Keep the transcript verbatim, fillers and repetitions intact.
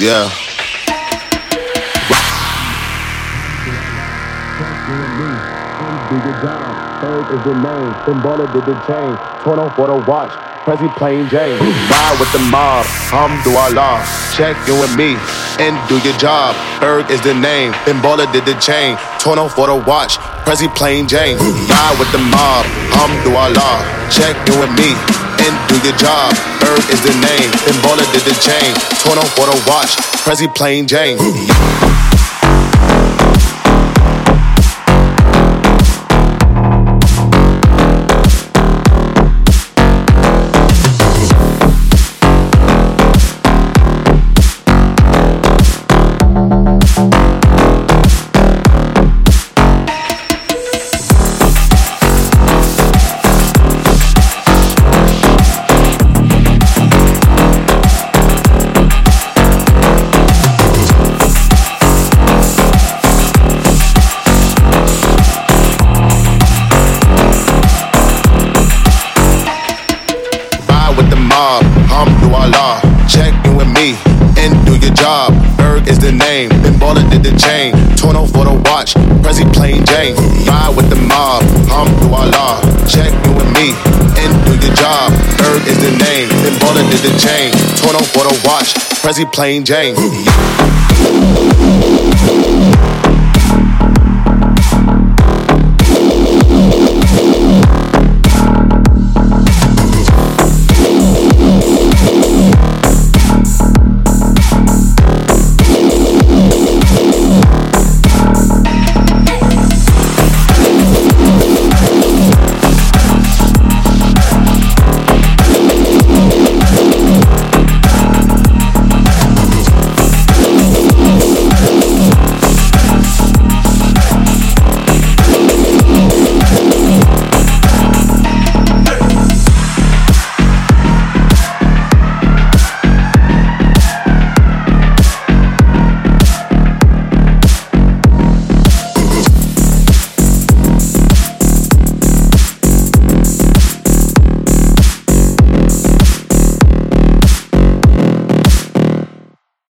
Yeah. Do your job, Berg is the name, then Baller did the chain, torn off for the watch, Prezi plain Jane. Ride with the mob, Alhamdulillah, check in with me, and do your job, Berg is the name, then Baller did the chain, torn off for the watch, Prezi plain Jane. Ride with the mob, Alhamdulillah, check in with me, and do your job, Berg is the name, then Baller did the chain, torn off for the watch, Prezi plain Jane. Alhamdulillah, check in with me and do your job. Berg is the name, then Baller did the chain, torn off for the watch, Prezi plain Jane. Ride with the mob, Alhamdulillah, check in with me and do your job. Berg is the name, then Baller did the chain, torn off for the watch, Prezi plain Jane.